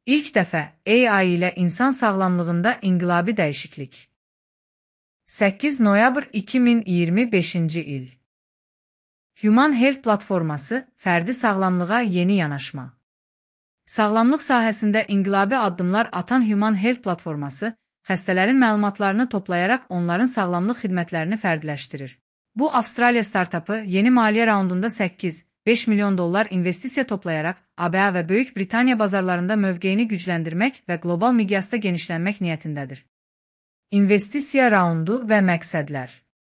İlk dəfə AI ilə insan sağlamlığında inqilabi dəyişiklik. 8 noyabr 2025-ci il. Human Health platforması fərdi sağlamlığa yeni yanaşma. Sağlamlıq sahəsində inqilabi addımlar atan Human Health platforması xəstələrin məlumatlarını toplayaraq onların sağlamlıq xidmətlərini fərdiləşdirir. Bu, Avstraliya startapı yeni maliyyə raundunda 5 milyon dollar investisiya toplayaraq ABA və Böyük Britaniya bazarlarında mövqeyini gücləndirmək və qlobal miqyasda genişlənmək niyyətindədir. İnvestisiya raundu və məqsədlər.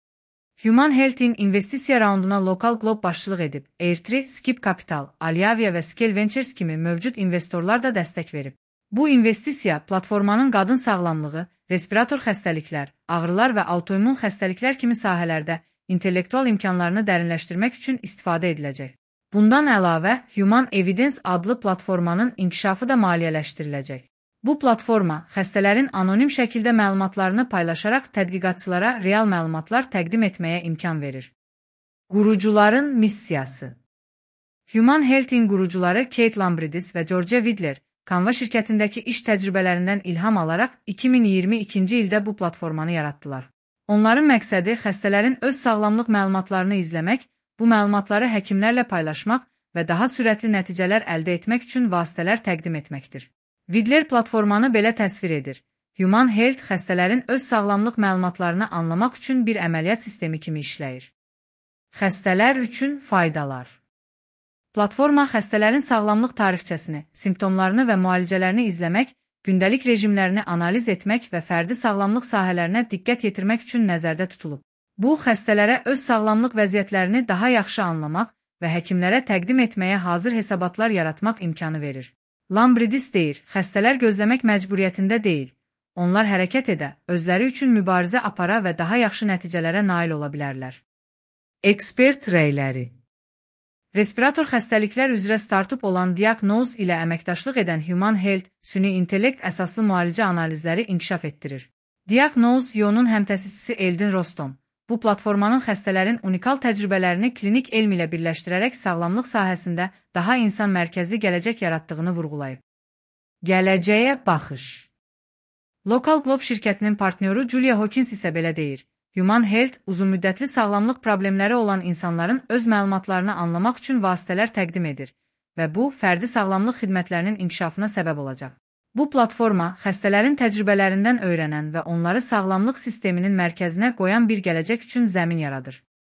Human Health'in investisiya raunduna Local Globe başçılıq edib, Airtree, Skip Capital, Aliavia və Scale Ventures kimi mövcud investorlar da dəstək verib. Bu investisiya platformanın qadın sağlamlığı, respirator xəstəliklər, ağrılar və autoimmun xəstəliklər kimi sahələrdə intellektual imkanlarını dərinləşdirmək üçün istifadə ediləcək. Bundan əlavə, Human Evidence adlı platformanın inkişafı da maliyyələşdiriləcək. Bu platforma xəstələrin anonim şəkildə məlumatlarını paylaşaraq tədqiqatçılara real məlumatlar təqdim etməyə imkan verir. Qurucuların missiyası. Human Health'in qurucuları Kate Lambridis və Georgia Widler, Canva şirkətindəki iş təcrübələrindən ilham alaraq 2022-ci ildə bu platformanı yaratdılar. Onların məqsədi xəstələrin öz sağlamlıq məlumatlarını izləmək, bu məlumatları həkimlərlə paylaşmaq və daha sürətli nəticələr əldə etmək üçün vasitələr təqdim etməkdir. Widler platformanı belə təsvir edir. Human Health xəstələrin öz sağlamlıq məlumatlarını anlamaq üçün bir əməliyyat sistemi kimi işləyir. Xəstələr üçün faydalar. Platforma xəstələrin sağlamlıq tarixçəsini, simptomlarını və müalicələrini izləmək, gündəlik rejimlərini analiz etmək və fərdi sağlamlıq sahələrinə diqqət yetirmək üçün nəzərdə tutulub. Bu, xəstələrə öz sağlamlıq vəziyyətlərini daha yaxşı anlamaq və həkimlərə təqdim etməyə hazır hesabatlar yaratmaq imkanı verir. Lambridis deyir, xəstələr gözləmək məcburiyyətində deyil. Onlar hərəkət edə, özləri üçün mübarizə apara və daha yaxşı nəticələrə nail ola bilərlər. Ekspert rəyləri. Respirator xəstəliklər üzrə startup olan Diagnose ilə əməkdaşlıq edən Human Health, süni intellekt əsaslı müalicə analizləri inkişaf etdirir. Diagnose Yo-nun həmtəsisçisi Eldin Rostom, bu platformanın xəstələrin unikal təcrübələrini klinik elm ilə birləşdirərək sağlamlıq sahəsində daha insan mərkəzli gələcək yaratdığını vurğulayıb. Gələcəyə baxış. Local Globe şirkətinin partnyoru Julia Hawkins isə belə deyir. Human Health uzunmüddətli sağlamlıq problemləri olan insanların öz məlumatlarını anlamaq üçün vasitələr təqdim edir və bu, fərdi sağlamlıq xidmətlərinin inkişafına səbəb olacaq. Bu platforma xəstələrin təcrübələrindən öyrənən və onları sağlamlıq sisteminin mərkəzinə qoyan bir gələcək üçün zəmin yaradır.